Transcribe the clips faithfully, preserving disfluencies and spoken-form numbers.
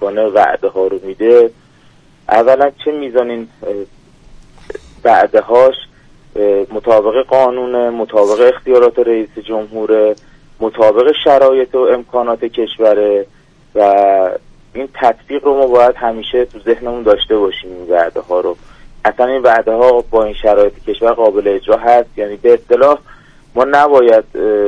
میکنه، وعده ها رو میده، اولا چه میزان این وعده هاش مطابق قانون، مطابق اختیارات رئیس جمهور، مطابق شرایط و امکانات کشوره و این تطبیق رو ما باید همیشه تو ذهنمون داشته باشیم. این وعده ها رو اصلا این وعده ها با این شرایط کشور قابل اجرا هست؟ یعنی به اصطلاح ما نباید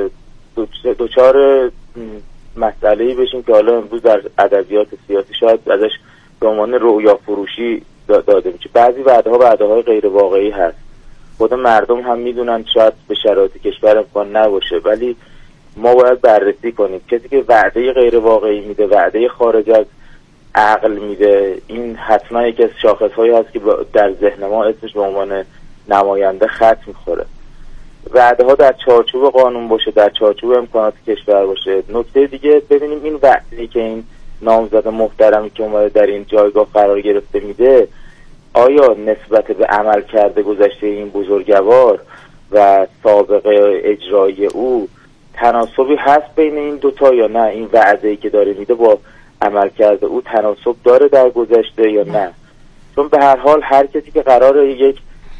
دوچار مسئله‌ای بشیم که حالا امروز در ادبیات سیاسی شاید ازش به عنوان رؤیا فروشی داده میشه. بعضی وعده ها وعده های غیر واقعی هست، خود مردم هم میدونن شاید به شرایط کشور امکان نباشه، ولی ما باید بررسی کنیم. کسی که وعده غیر واقعی میده، وعده خارج از عقل میده، این حتما یکی از شاخص‌هایی هست که در ذهن ما اسمش به عنوان نماینده خط میخوره. وعده ها در چارچوب قانون باشه، در چارچوب امکانات کشور باشه. نکته دیگه ببینیم این وعده‌ای که این نامزد محترمی که اومده در این جایگاه قرار گرفته میده، آیا نسبت به عمل کرده گذشته این بزرگوار و سابقه اجرایی او تناسبی هست بین این دوتا یا نه؟ این وعده‌ای که داره میده با عمل کرده او تناسب داره در گذشته یا نه؟ چون به هر حال هر کسی که قراره یک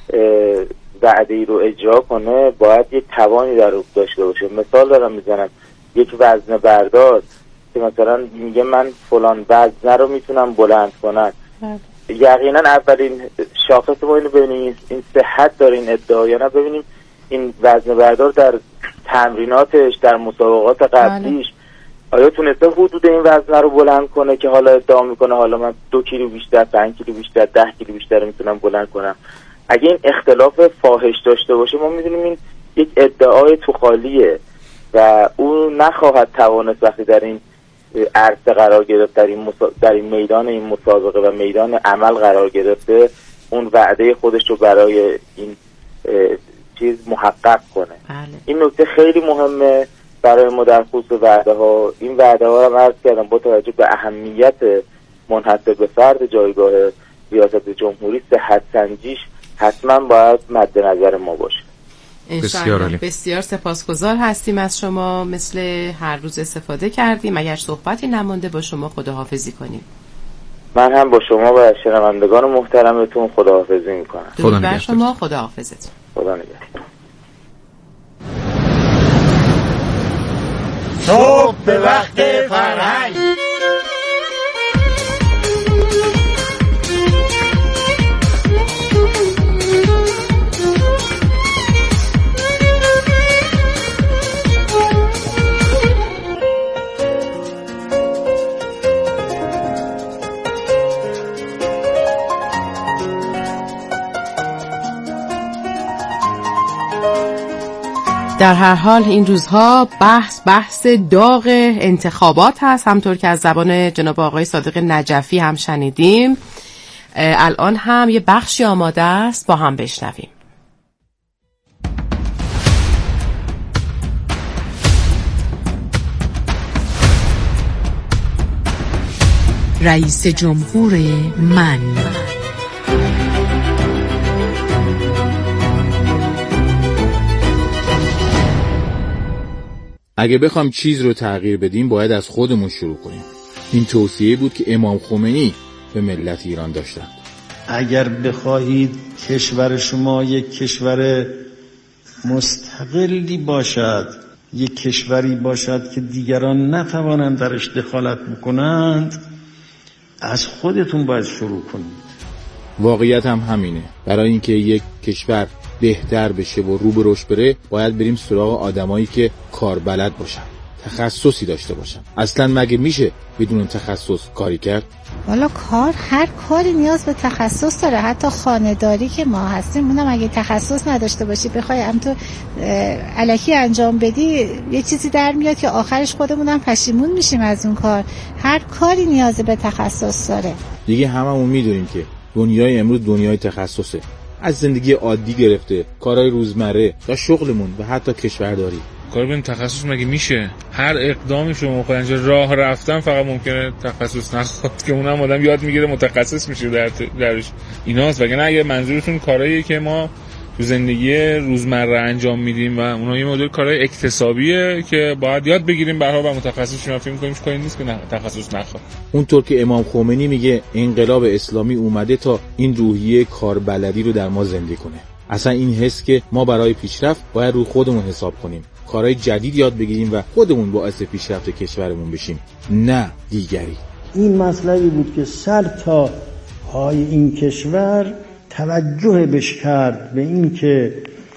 وعده‌ای رو اجرا کنه باید یک توانی در اون داشته باشه. مثال دارم میزنم، یک وزنه بردار که مثلا میگه من فلان وزنه رو میتونم بلند کنم، یقینا اولین شاخص ما اینو ببینیم این صحت داره این ادعا یا نه. ببینیم این وزنه بردار در تمریناتش، در مسابقات قبلیش آیا تونسته حدود این وزنه رو بلند کنه که حالا ادعا میکنه حالا من دو کیلو بیشتر، پنج کیلو بیشتر، ده کیلو بیشتر میتونم بلند کنم؟ اگه این اختلاف فاحش داشته باشه ما میدونیم این یک ادعای تو خالیه و او نخواهد توانست وقتی در این عرصه قرار گرفت، در این, مسا... در این میدان این مسابقه و میدان عمل قرار گرفته، اون وعده خودش رو برای این چیز محقق کنه. بله. این نکته خیلی مهمه برای ما در خصوص وعده ها. این وعده ها رو عرض کردم با توجه به اهمیت منحصر به فرد جایگاه ریاست جمهوری، صحت سنجیش حتما باید مد نظر ما باشه. بسیار عالی. بسیار سپاسگزار هستیم از شما، مثل هر روز استفاده کردیم. اگر صحبتی نمانده با شما خداحافظی کنیم. من هم با شما و شنوندگان محترمتون خداحافظی میکنم. درود بر شما، خداحافظتون. خدا نگهدار. صبح به وقت فرهنگ. در هر حال این روزها بحث بحث داغ انتخابات هست، همطور که از زبان جناب آقای صادق نجفی هم شنیدیم. الان هم یه بخشی آماده است، با هم بشنویم. رئیس جمهور من. اگه بخوام چیز رو تغییر بدیم باید از خودمون شروع کنیم. این توصیه بود که امام خمینی به ملت ایران داشتند. اگر بخواهید کشور شما یک کشور مستقلی باشد، یک کشوری باشد که دیگران نتوانند درش دخالت بکنند، از خودتون باید شروع کنید. واقعیت هم همینه. برای اینکه یک کشور بهتر بشه و رو به رشد بره باید بریم سراغ آدمایی که کار بلد باشن، تخصصی داشته باشن. اصلا مگه میشه بدون تخصص کاری کرد؟ والا کار، هر کاری نیاز به تخصص داره. حتی خانه‌داری که ما هستیم اونم اگه تخصص نداشته باشی بخوای هم تو الکی انجام بدی یه چیزی در میاد که آخرش خودمونم پشیمون میشیم از اون کار. هر کاری نیاز به تخصص داره. دیگه هممون میدونیم که دنیای امروز دنیای تخصصه، از زندگی عادی گرفته کارهای روزمره تا شغلمون و حتی کشورداری. کار بدون تخصص مگه میشه؟ هر اقدامی شما میخواید انجام، راه رفتن فقط ممکنه تخصص نخواد که اونم آدم یاد میگیره متخصص میشه در درش. ایناست. وگرنه اگه منظورتون کارهاییه که ما تو زندگی روزمره انجام میدیم و اونها یه مدل کارهای اکتسابیه که باید یاد بگیریم. به هر حال متخصص شما فکر می‌کنیم کاری نیست که نه تخصص نخواد. اونطور که امام خمینی میگه انقلاب اسلامی اومده تا این روحیه کاربلدی رو در ما زنده کنه. اصلا این حس که ما برای پیشرفت باید رو خودمون حساب کنیم، کارهای جدید یاد بگیریم و خودمون باعث پیشرفت کشورمون بشیم، نه دیگری. این مطلبی بود که سر تا پای این کشور توجه بش کرد به این که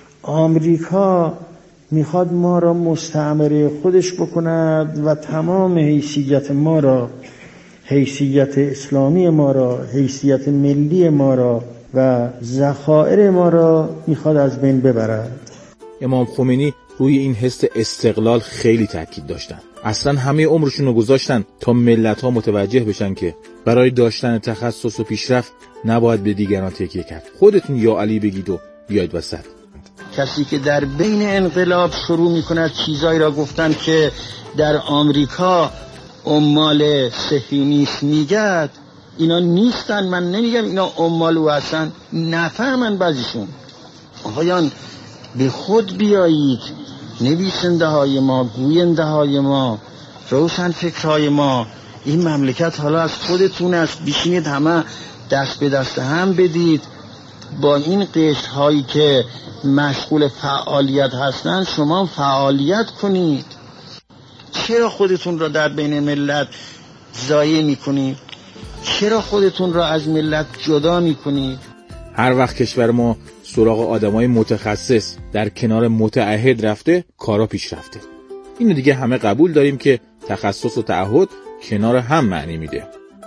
آمریکا میخواد ما را مستعمره خودش بکند و تمام حیثیت ما را، حیثیت اسلامی ما را، حیثیت ملی ما را و ذخایر ما را میخواد از بین ببرد. امام خمینی روی این حس استقلال خیلی تاکید داشتن. اصلا همه عمرشون رو گذاشتن تا ملت‌ها متوجه بشن که برای داشتن تخصص و پیشرفت نباید به دیگران تکیه کرد. خودتون یا علی بگید و بیاید وسط. کسی که در بین انقلاب شروع میکند چیزایی را گفتن که در آمریکا عمال صهیونیست میگد، اینا نیستن. من نمیگم اینا عمال و هستن، نفهمن بعضیشون. آقایان به خود بیایید، نویسنده های ما، گوینده های ما، روشن فکرهای ما، این مملکت حالا از خودتون است. بشینید همه دست به دست هم بدید، با این قشر هایی که مشغول فعالیت هستن شما فعالیت کنید. چرا خودتون را در بین ملت ضایع میکنید؟ چرا خودتون را از ملت جدا میکنید؟ هر وقت کشور ما سراغ آدمای متخصص در کنار متعهد رفته، کارا پیش رفته. اینو دیگه همه قبول داریم که تخصص و تعهد کنار هم معنی میده.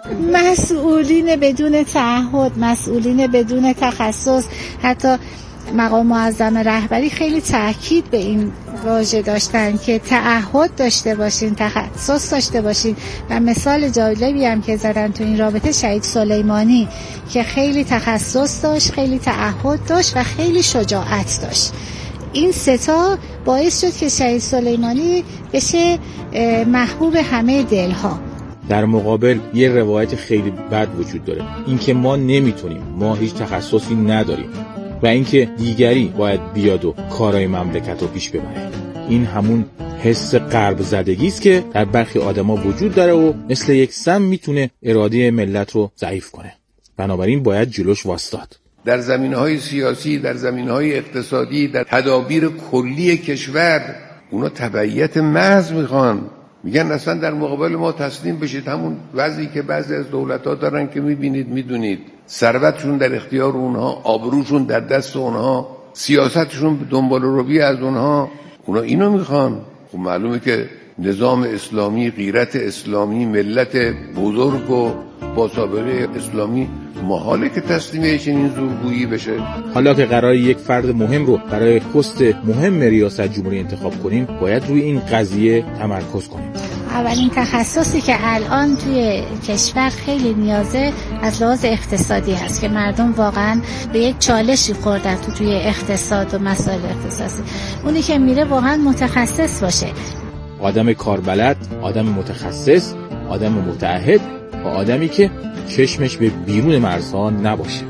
مسئولین بدون تعهد، مسئولین بدون تخصص، حتی مقام معظم رهبری خیلی تاکید به این واژه داشتن که تعهد داشته باشین، تخصص داشته باشین. و مثال جالبی هم که زدن تو این رابطه شهید سلیمانی که خیلی تخصص داشت، خیلی تعهد داشت و خیلی شجاعت داشت. این ستا باعث شد که شهید سلیمانی بشه محبوب همه دلها. در مقابل یه روایت خیلی بد وجود داره، اینکه ما نمیتونیم، ما هیچ تخصصی نداریم و اینکه دیگری باید بیاد و کارهای مملکت رو پیش ببره. این همون حس غرب زدگی است که در برخی آدما وجود داره و مثل یک سم میتونه اراده ملت رو ضعیف کنه. بنابراین باید جلوش واسطاد. در زمینه‌های سیاسی، در زمینه‌های اقتصادی، در تدابیر کلی کشور اونا تبعیت محض میخوان. میگن اصلا در مقابل ما تسلیم بشید. همون وضعی که بعضی از دولت‌ها دارن که میبینید میدونید، ثروتشون در اختیار اونها، آبروشون در دست اونها، سیاستشون دنبال روی از اونها، اونا اینو میخوان. خب معلومه که نظام اسلامی، غیرت اسلامی، ملت بزرگ و با سابقه اسلامی محاله که تسلیم چنین زورگویی بشه. حالا که قراره یک فرد مهم رو برای پست مهم ریاست جمهوری انتخاب کنیم، باید روی این قضیه تمرکز کنیم. اولین تخصصی که الان توی کشور خیلی نیازه از لحاظ اقتصادی هست که مردم واقعا به یک چالشی خوردن تو توی اقتصاد و مسائل اقتصادی. اونی که میره واقعا متخصص باشه، آدم کاربلد، آدم متخصص، آدم متعهد و آدمی که چشمش به بیرون مرزها نباشه.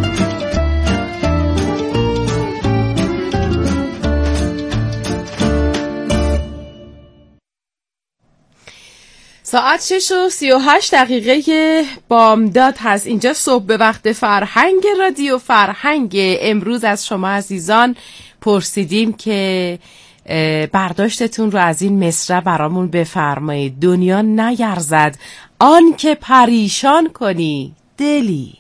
ساعت شش و سی و هشت دقیقه بامداد هست. اینجا صبح به وقت فرهنگ رادیو فرهنگ. امروز از شما عزیزان پرسیدیم که برداشتتون رو از این مصرع برامون بفرمایید. دنیا نیرزد آن که پریشان کنی دلی.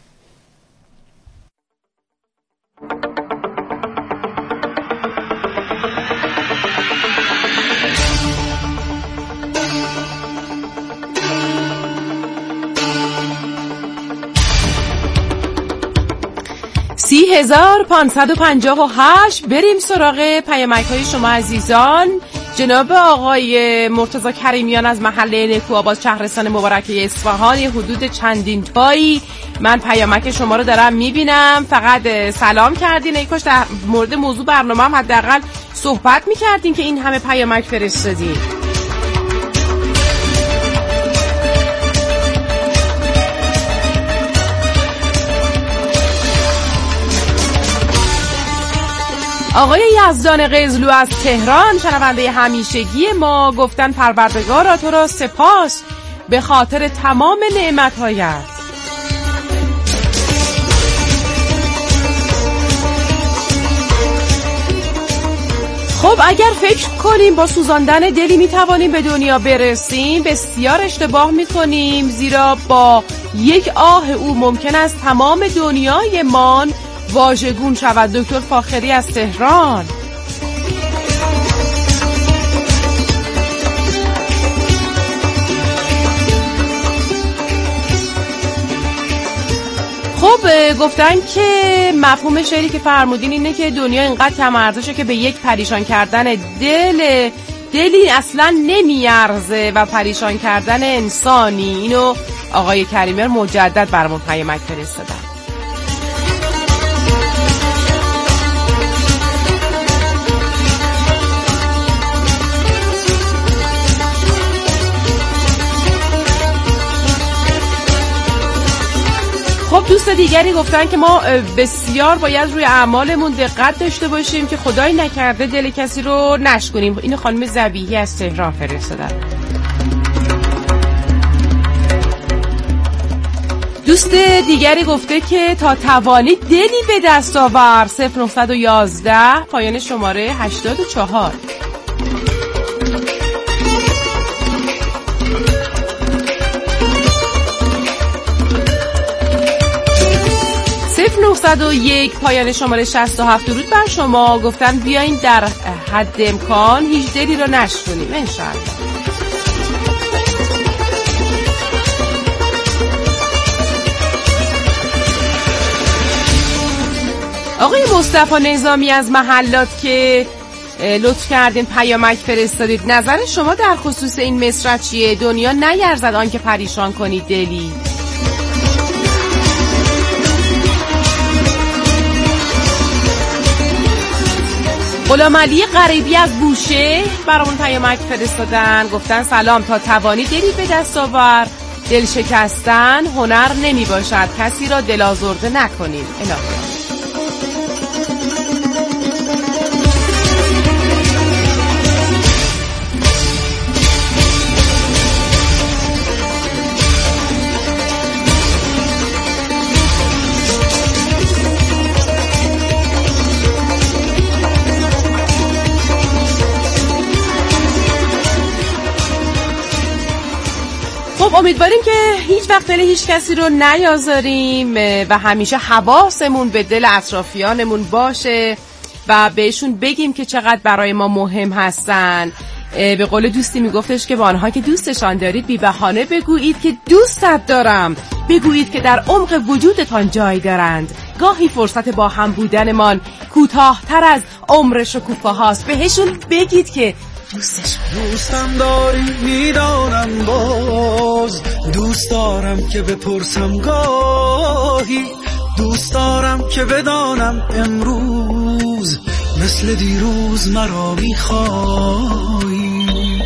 سی هزار پانصد و پنجاه و هشت. بریم سراغ پیامک های شما عزیزان. جناب آقای مرتضی کریمیان از محله نکوآباد شهرستان مبارکه اصفهان، حدود چندین تایی من پیامک شما رو دارم میبینم. فقط سلام کردین، ای کاش در مورد موضوع برنامه هم حداقل صحبت میکردین که این همه پیامک فرستادین. آقای یزدان قزلو از تهران، شنونده همیشگی ما، گفتن پروردگارا تو را سپاس به خاطر تمام نعمت‌هایت. خب اگر فکر کنیم با سوزاندن دلی میتوانیم به دنیا برسیم، بسیار اشتباه میکنیم، زیرا با یک آه او ممکن است تمام دنیای مان واژگون شود. دکتر فاخری از تهران. خب گفتن که مفهوم شعری که فرمودین اینه که دنیا اینقدر کم ارزشه که به یک پریشان کردن دل دلی اصلا نمیارزه و پریشان کردن انسانی. اینو آقای کریمر مجدد برامون پیامک فرستادن. خب دوست دیگری گفتن که ما بسیار باید روی اعمالمون دقت داشته باشیم که خدای نکرده دل کسی رو نشکنیم. اینو خانم ذبیحی از تهران فرستادن. دوست دیگری گفته که تا توانی دلی به دست آور. صفر نه یک یک پایان شماره هشتاد و چهار. صفر نه صفر یک پایان شماره شصت و هفت. درود بر شما. گفتن بیاین در حد امکان هیچ دلی رو نشکنیم انشاءالله. آقای مصطفی نظامی از محلات که لطف کردین پیامک فرستادید، نظر شما در خصوص این مصرع چیه؟ دنیا نیرزد آن که پریشان کنید دلی. غلام علی غریبی از بوشه برامون پیامک فرستادن. گفتن سلام، تا توانی دلی به دست آور، دل شکستن هنر نمی باشد، کسی را دل آزرده نکنیم. الهی امیدواریم که هیچ وقت دل هیچ کسی رو نیازاریم و همیشه حواسمون به دل اطرافیانمون باشه و بهشون بگیم که چقدر برای ما مهم هستن. به قول دوستی میگفتش که با آنها که دوستشان دارید بی بهانه بگویید که دوستت دارم، بگویید که در عمق وجودتان جای دارند. گاهی فرصت با هم بودنمان کوتاه‌تر از عمر شکوفه هاست. بهشون بگید که دوستش دوستم داری میدانم، باز دوست دارم که بپرسم گاهی، دوست دارم که بدانم امروز مثل دیروز مرا میخوایی.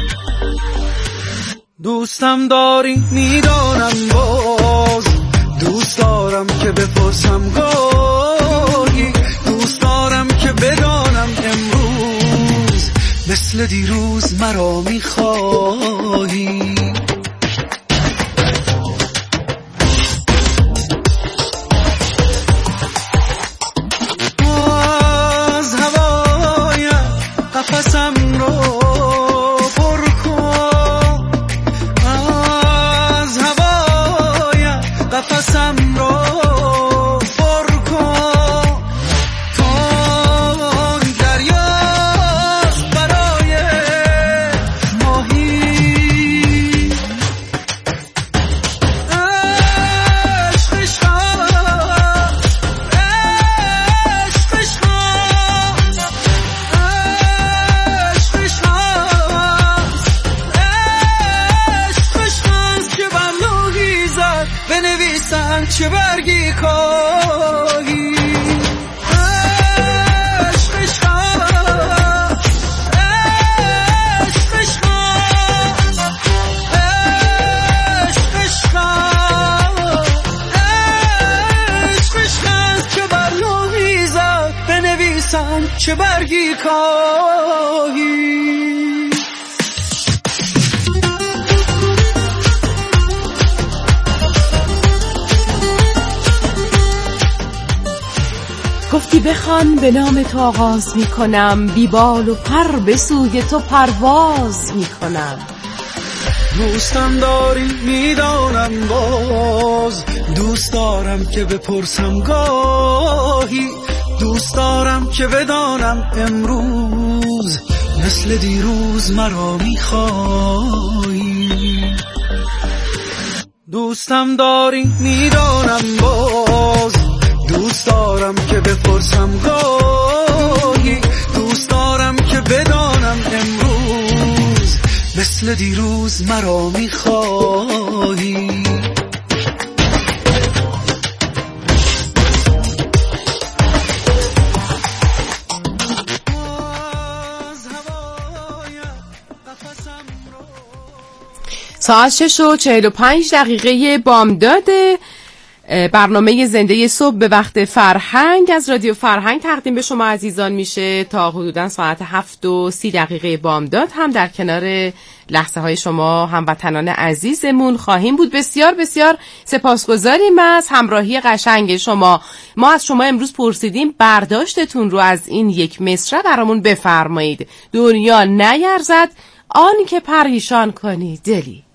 دوستم داری میدانم، باز دوست دارم که بپرسم گاهی، دوست دارم که بدانم امروز مثل دیروز مرا میخوایی. از هوای قفسم رو پر کن، از هوای قفسم رو پر کن، تو دریاست برای ماهی. عشق عشق عشق عشق عشق عشق عشق که بر لوحی زد بنویسن چه برگی کاهی. عشق عشق عشق عشق عشق عشق عشق عشق که بر لوحی زد بنویسن چه برگی کاهی. گفتی بخوان به نام تو آغاز می کنم، بی بال و پر به سوی تو پرواز می کنم. دوستم داری میدانم باز، دوست دارم که بپرسم گاهی، دوست دارم که بدانم امروز مثل دیروز مرا میخوایی. دوستم داری میدانم باز، دوست دارم که بپرسم گاهی، دوست دارم که بدانم امروز مثل دیروز مرا میخوایی. ساعت شش و چهل و پنج دقیقه بامداد. برنامه زنده صبح به وقت فرهنگ از رادیو فرهنگ تقدیم به شما عزیزان میشه. تا حدوداً ساعت هفت و سی دقیقه بامداد هم در کنار لحظه های شما هموطنان عزیزمون خواهیم بود. بسیار بسیار سپاسگزاریم از همراهی قشنگ شما. ما از شما امروز پرسیدیم برداشتتون رو از این یک مصرع برامون بفرمایید. دنیا نیرزد آن که پریشان کنی دلی.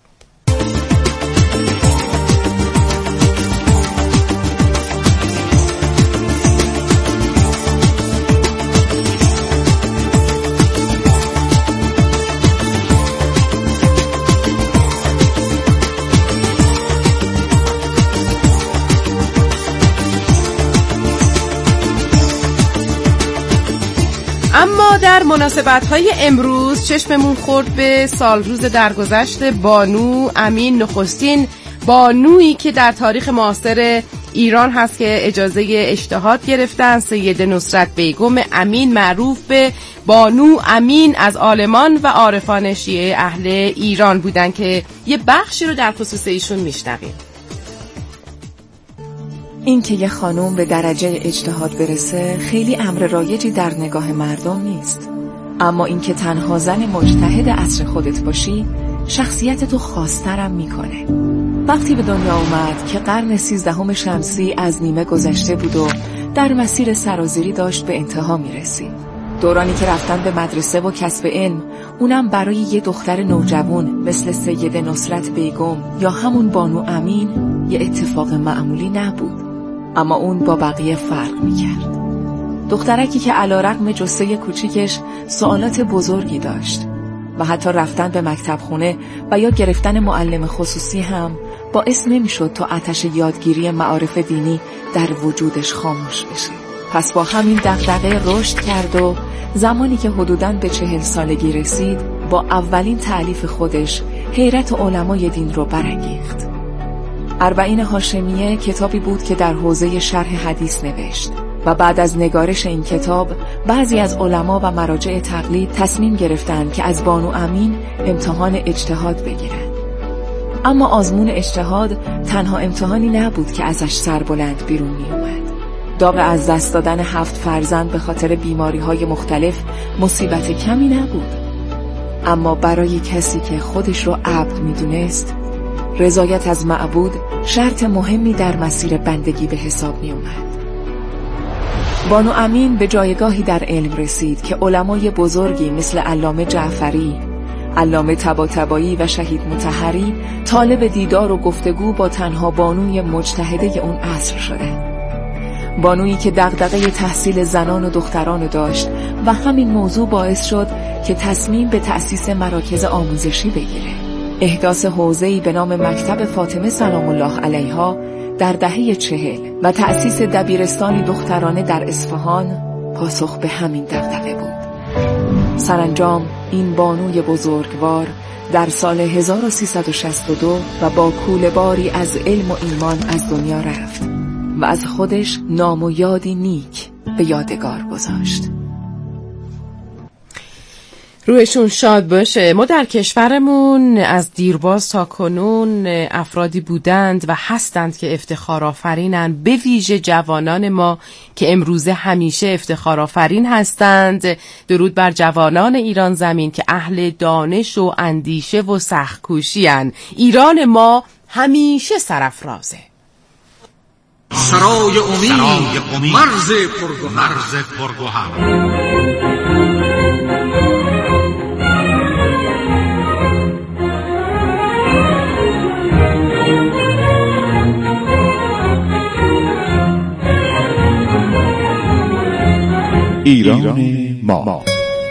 اما در مناسبت‌های امروز چشممون خورد به سالروز درگذشت بانو امین، نخستین بانویی که در تاریخ معاصر ایران هست که اجازه اجتهاد گرفتن. سید نصرت بیگم امین معروف به بانو امین از عالمان و عارفان شیعه اهل ایران بودن که یه بخشی رو در خصوص ایشون میشنویم. این که یه خانوم به درجه اجتهاد برسه خیلی امر رایجی در نگاه مردم نیست، اما این که تنها زن مجتهد عصر خودت باشی شخصیت تو خاص‌ترم میکنه. وقتی به دنیا اومد که قرن سیزدهم شمسی از نیمه گذشته بود و در مسیر سرازیری داشت به انتها میرسید، دورانی که رفتن به مدرسه و کسب علم، اونم برای یه دختر نوجوان مثل سید نصرت بیگم یا همون بانو امین یه اتفاق معمولی نبود. اما اون با بقیه فرق میکرد. دخترکی که علیرغم جثه کوچیکش سوالات بزرگی داشت و حتی رفتن به مکتب خونه و یا گرفتن معلم خصوصی هم باعث نمیشد تا آتش یادگیری معارف دینی در وجودش خاموش بشه. پس با همین دغدغه رشد کرد و زمانی که حدوداً به چهل سالگی رسید با اولین تألیف خودش حیرت علمای دین رو برانگیخت. اربعین هاشمیه کتابی بود که در حوزه شرح حدیث نوشت و بعد از نگارش این کتاب بعضی از علما و مراجع تقلید تصمیم گرفتند که از بانو امین امتحان اجتهاد بگیرند. اما آزمون اجتهاد تنها امتحانی نبود که ازش سربلند بیرون می اومد. داغ از دست دادن هفت فرزند به خاطر بیماری‌های مختلف مصیبت کمی نبود، اما برای کسی که خودش رو عبد می‌دونست رضایت از معبود شرط مهمی در مسیر بندگی به حساب می اومد. بانو امین به جایگاهی در علم رسید که علمای بزرگی مثل علامه جعفری، علامه طباطبایی و شهید مطهری طالب دیدار و گفتگو با تنها بانوی مجتهده اون عصر شدند. بانویی که دغدغه تحصیل زنان و دختران داشت و همین موضوع باعث شد که تصمیم به تأسیس مراکز آموزشی بگیره. احداث حوزه‌ای به نام مکتب فاطمه سلام الله علیها در دهه چهل و تأسیس دبیرستانی دخترانه در اصفهان پاسخ به همین دغدغه بود. سرانجام این بانوی بزرگوار در سال هزار و سیصد و شصت و دو و با کوله باری از علم و ایمان از دنیا رفت و از خودش نام و یادی نیک به یادگار گذاشت. روحشون شاد باشه. ما در کشورمون از دیرباز تا کنون افرادی بودند و هستند که افتخارآفرینند، به ویژه جوانان ما که امروزه همیشه افتخارآفرین هستند. درود بر جوانان ایران زمین که اهل دانش و اندیشه و سخت‌کوشی اند. ایران ما همیشه سرافرازه. سرای امید، مرز پرگوهر، مرز پرگوهر. ایران ما.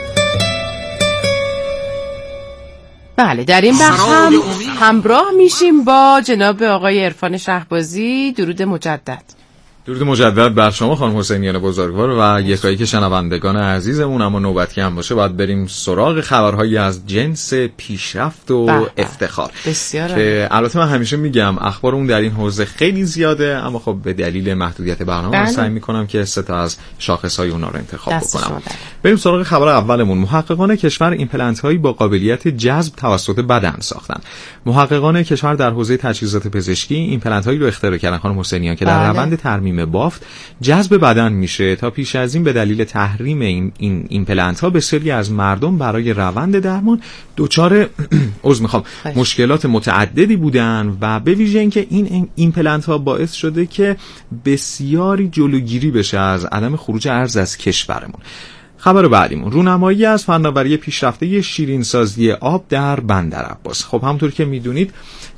بله، در این بخش هم همراه میشیم با جناب آقای عرفان شهبازی. درود مجدد. درود مجدد بر شما خانم حسینیان بزرگوار و یکایی که شنوندگان عزیزمون. اما نوبتی هم باشه باید بریم سراغ خبرهایی از جنس پیشرفت و بله. افتخار بسیار که البته من همیشه میگم اخبارمون در این حوزه خیلی زیاده، اما خب به دلیل محدودیت برنامه بله. سعی میکنم که سه تا از شاخصهای اونا رو انتخاب بکنم. بریم سراغ خبر اولمون. محققان کشور ایمپلنت هایی با قابلیت جذب توسط بدن ساختن. محققان کشور در حوزه تجهیزات پزشکی ایمپلنت هایی رو اختراع کردن خانم حسینیان که در بله. روند ترمیم بافت جذب بدن میشه. تا پیش از این به دلیل تحریم این این ایمپلنت ها بسیاری از مردم برای روند درمان دچار عذر میخوام مشکلات متعددی بودن و به ویژه اینکه این ایمپلنت ها باعث شده که بسیاری جلوگیری بشه از عدم خروج ارز از کشورمون. خبر بعدیمون رونمایی از فناوری پیشرفته شیرینسازی آب در بندرعباس. خب همونطور که میدونید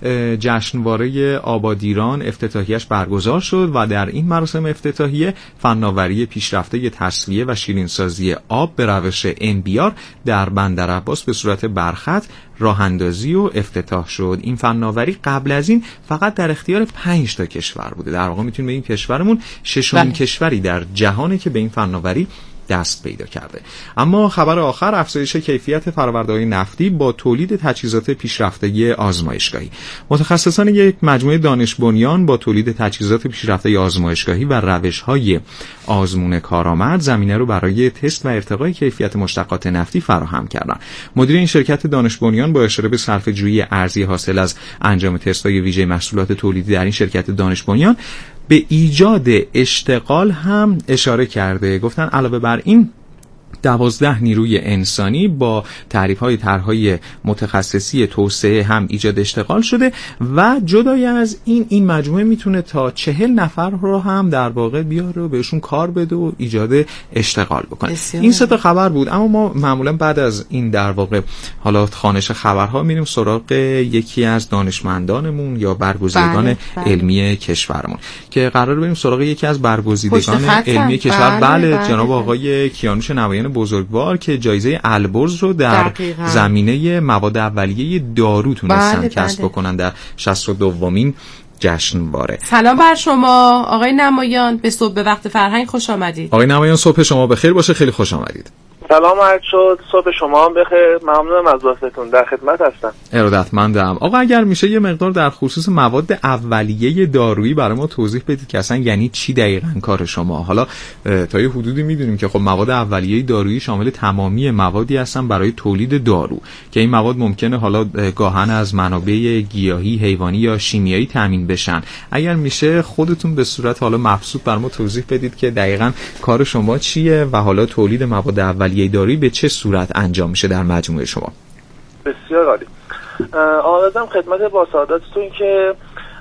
جشنواره آبادیران افتتاحیش برگزار شد و در این مراسم افتتاحیه فناوری پیشرفته تصفیه و شیرینسازی آب به روش ام بی آر در بندرعباس به صورت برخط راه اندازی و افتتاح شد. این فناوری قبل از این فقط در اختیار پنج تا کشور بوده. در واقع میتونیم بگیم کشورمون ششمین کشوری در جهانه که به این فناوری دست پیدا کرده. اما خبر آخر افزایش کیفیت فرآورده‌های نفتی با تولید تجهیزات پیشرفته آزمایشگاهی. متخصصان یک مجموعه دانش بنیان با تولید تجهیزات پیشرفته آزمایشگاهی و روش‌های آزمون کارآمد زمینه رو برای تست و ارتقای کیفیت مشتقات نفتی فراهم کردند. مدیر این شرکت دانش بنیان با اشاره به صرفه‌جویی ارزی حاصل از انجام تست‌های ویژه محصولات تولیدی در این شرکت دانش بنیان به ایجاد اشتغال هم اشاره کرده. گفتن علاوه بر این دوازده نیروی انسانی با تعریف‌های طرح‌های متخصصی توسعه هم ایجاد اشتغال شده و جدای از این این مجموعه میتونه تا چهل نفر رو هم در واقع بیاره و بهشون کار بده و ایجاد اشتغال بکنه. این سه تا خبر بود. اما ما معمولا بعد از این در واقع حالا خوانش خبرها میریم سراغ یکی از دانشمندانمون یا برگزیدگان بله، بله. علمی کشورمون که قراره بریم سراغ یکی از برگزیدگان علمی کشور. بله, بله جناب آقای کیانوش نمایان بزرگوار که جایزه البرز رو در دقیقا. زمینه مواد اولیه دارو تونستن بله کسب بله. بکنن در شصت و دومین جشنواره. سلام بر شما آقای نمایان، به صبح به وقت فرهنگ خوش آمدید. آقای نمایان صبح شما بخیر باشه، خیلی خوش آمدید. سلام عرض شد، صبح شما هم بخیر. ممنونم از وقتتون، در خدمت هستم. ارادتمندم. آقا اگر میشه یه مقدار در خصوص مواد اولیه دارویی برای ما توضیح بدید که اصلا یعنی چی دقیقاً کار شما؟ حالا تا یه حدودی میدونیم که خب مواد اولیه دارویی شامل تمامی موادی هستن برای تولید دارو که این مواد ممکنه حالا گاهن از منابع گیاهی، حیوانی یا شیمیایی تامین بشن. اگر میشه خودتون به صورت حالا مبسوط برای ما توضیح بدید که دقیقاً کار شما چیه و حالا تولید مواد اولیه دارویی به چه صورت انجام میشه در مجموعه شما؟ بسیار عالی. آرزم خدمت با سعادتتون که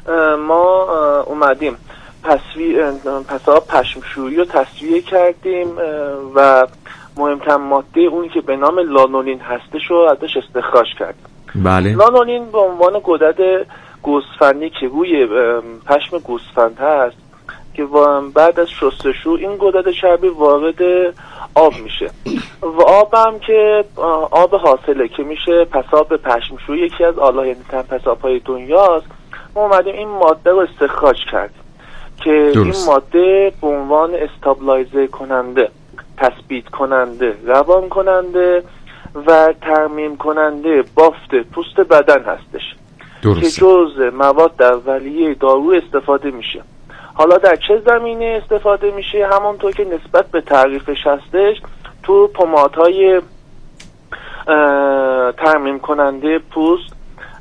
ما اومدیم تصویه پساب پشمشویی رو تصویه کردیم و مهمترین ماده اونی که به نام لانولین هستش رو ازش استخراج کردیم. بله. لانولین به عنوان غدد گوسفندی که روی پشم گوسفند هست که بعد از شستشو این غدد چربی وارد آب میشه و آب هم که آب حاصله که میشه پساب پشمشویی، یکی از آلاه‌ترین پساب‌های دنیاست. ما اومدیم این ماده رو استخراج کردیم که درست. این ماده به عنوان استابلایزر کننده، تثبیت کننده، روان کننده و ترمیم کننده بافت پوست بدن هستش درست. که جزء مواد اولیه دارو استفاده میشه. حالا در چه زمینه استفاده میشه؟ همونطور که نسبت به تعریفش هستش تو پمادهای ترمیم کننده پوست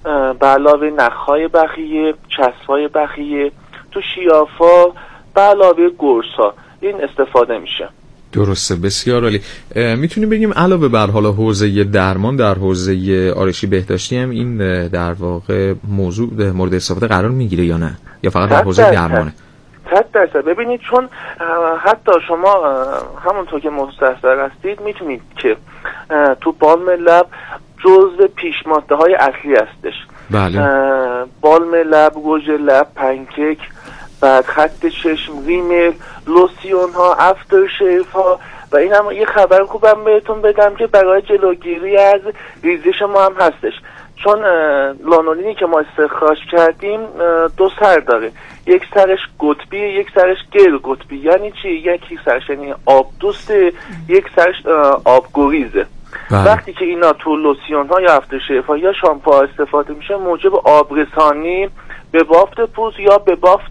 به علاوه نخهای بخیه، چسب‌های بخیه، تو شیافا به علاوه گرس‌ها این استفاده میشه. درسته، بسیار عالی. میتونیم بگیم علاوه بر حالا حوزه درمان، در حوزه آرایشی بهداشتی هم این در واقع موضوع مورد استفاده قرار میگیره یا نه، یا فقط در حوزه درمانه؟ صد درصد. ببینید چون حتی شما همونطور که مستحضر هستید میتونید که تو بالم لب جزء پیش ماده های اصلی هستش. بله. بالم لب، گوژه لب، پنکیک، بعد خط چشم، ریمل، لوسیون ها، افتر شیف ها. و این هم یه خبر خوبم بهتون بدم که برای جلوگیری از ریزش ما هم هستش، چون لانولینی که ما استخراج کردیم دو سر داره، یک سرش قطبی، یک سرش غیر قطبی. یعنی چی؟ یکی سرش یعنی آب دوسته، یک سرش آب گریزه. بله. وقتی که اینا تو لوسیون ها یا افترشیف ها یا شامپو استفاده میشه موجب آبرسانی به بافت پوست یا به بافت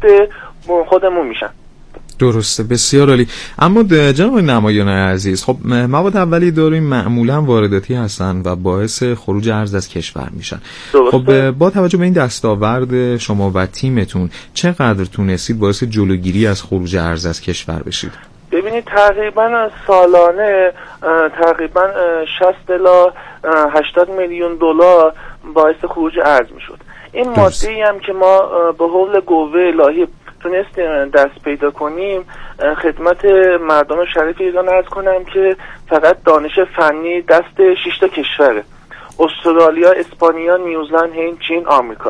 خودمون میشن. درسته، بسیار عالی. اما جناب نمایان عزیز، خب مواد اولیه داریم معمولا وارداتی هستن و باعث خروج ارز از کشور میشن. درسته. خب با توجه به این دستاورد شما و تیمتون چقدر تونستید باعث جلوگیری از خروج ارز از کشور بشید؟ ببینید تقریبا سالانه تقریبا شصت الی هشتاد میلیون دلار باعث خروج ارز میشد. این ماده‌ای هم که ما به حول قوه الهی تونستیم دست پیدا کنیم، خدمت مردم شریف ایران عرض کنم که فقط دانش فنی دست شش تا کشوره: استرالیا، اسپانیا، نیوزلند، هند، چین، آمریکا.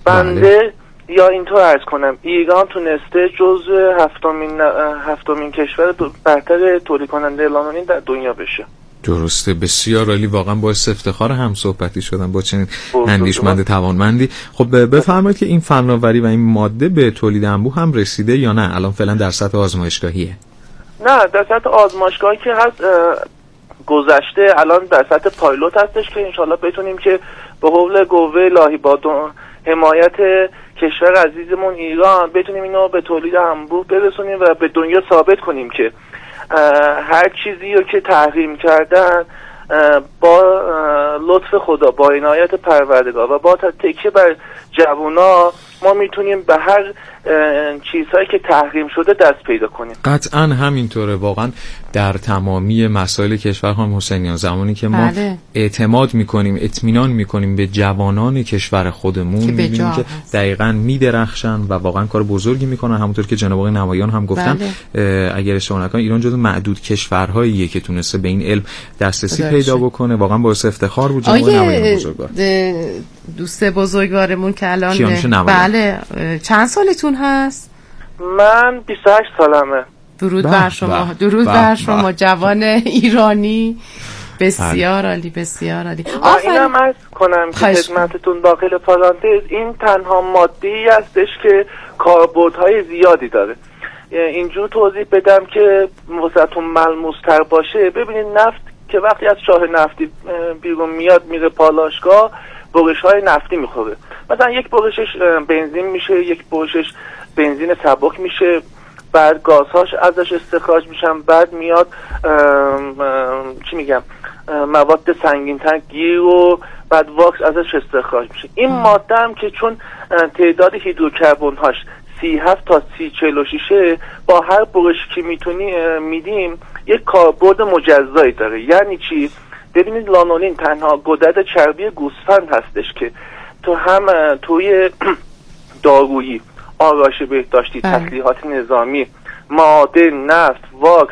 بنده یا اینطور عرض کنم ایران تونسته جزو هفتمین هفتمین کشور برتر تولید کننده لانولین در دنیا بشه. درسته، بسیار عالی. واقعا باعث افتخار هم صحبتی شدن با چنین اندیشمند توانمندی. خب بفرمایید که این فناوری و این ماده به تولید انبوه هم رسیده یا نه؟ الان فعلا در سطح آزمایشگاهیه؟ نه، در سطح آزمایشگاهی که هست گذشته، الان در سطح پایلوت هستش که انشالله بتونیم که به حول قوه الهی با حمایت کشور عزیزمون ایران بتونیم اینو به تولید انبوه برسونیم و به دنیا ثابت کنیم که هر چیزی رو که تحریم کردن با لطف خدا، با عنایت پروردگار و با تکیه بر جوونا ما میتونیم به هر چیزهایی که تحریم شده دست پیدا کنیم. قطعا همینطوره. واقعا در تمامی مسائل کشور خانم حسینیان زمانی که ما بله. اعتماد میکنیم، اطمینان میکنیم به جوانان کشور خودمون، میبینیم که دقیقاً میدرخشن و واقعا کار بزرگی میکنن. همونطور که جناب آقای نمایان هم گفتن بله. اگر اشتباه نکنم ایران جزو معدود کشورهاییه که تونسته به این علم دسترسی بله. پیدا بکنه. واقعا باعث افتخار بود. جناب نمایان بزرگوار، دوست بزرگوارمون که الان بله چند سالتون هست؟ من بیست و هشت سالمه. درود بر شما، درود بر شما جوان ایرانی. بسیار عالی، بسیار عالی. اینم عرض کنم که خدمتتون داخل پرانتز این تنها ماده‌ای هستش که کاربردهای زیادی داره. اینجور توضیح بدم که واسهتون ملموس‌تر باشه. ببینید نفت که وقتی از چاه نفتی بیرون میاد میره پالایشگاه، برش‌های نفتی میخوره. مثلا یک برشش بنزین میشه، یک برشش بنزین سبک میشه، بعد گازهاش ازش استخراج میشن، بعد میاد ام ام چی میگم مواد سنگین‌تر گیر و بعد واکس ازش استخراج میشه. این ماده هم که چون تعداد هیدروکربن‌هاش سی و هفت تا سی و چهل و شش با هر برش که میتونی میدیم یک کاربرد مجزایی داره. یعنی چی؟ ببینید لانولین تنها غدد چربی گوسفند هستش که تو هم توی دارویی، آرایش بهداشتی، تسلیحات نظامی، معادن، نفت، واکس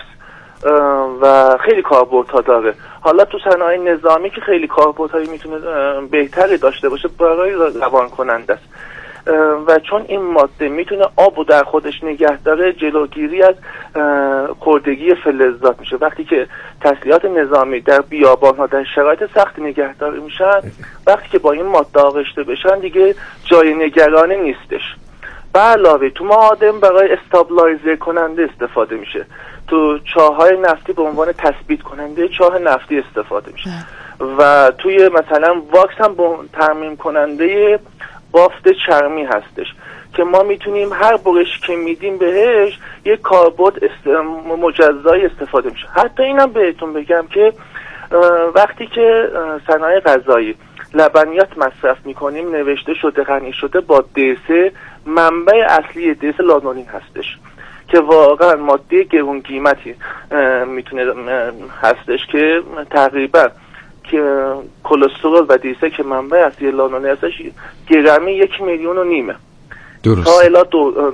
و خیلی کاربردها داره. حالا تو صنایع نظامی که خیلی کاربردهایی میتونه بهتری داشته باشه برای روان کننده است. و چون این ماده میتونه آب رو در خودش نگه داره، جلوگیری از خوردگی فلزات میشه. وقتی که تسلیحات نظامی در بیابان ها در شرایط سخت نگهداری میشن، وقتی که با این ماده آغشته بشن دیگه جای نگرانی نیستش. به علاوه تو معادن برای استابلایزر کننده استفاده میشه. تو چاهای نفتی به عنوان تثبیت کننده چاه نفتی استفاده میشه. و توی مثلا واکس هم به ترمیم کننده بافت چرمی هستش که ما میتونیم هر برش که میدیم بهش یک کاربرد است... مجزایی استفاده میشه. حتی اینم بهتون بگم که وقتی که صنایع غذایی لبنیات مصرف میکنیم نوشته شده غنی شده با دی سه، منبع اصلی دی سه لانولین هستش که واقعا ماده گرون قیمتی میتونه هستش که تقریبا که کلسترول و دی سه که منبع اصلی لانولین هستش گرمی یک میلیون و نیمه درست. تا الی دو,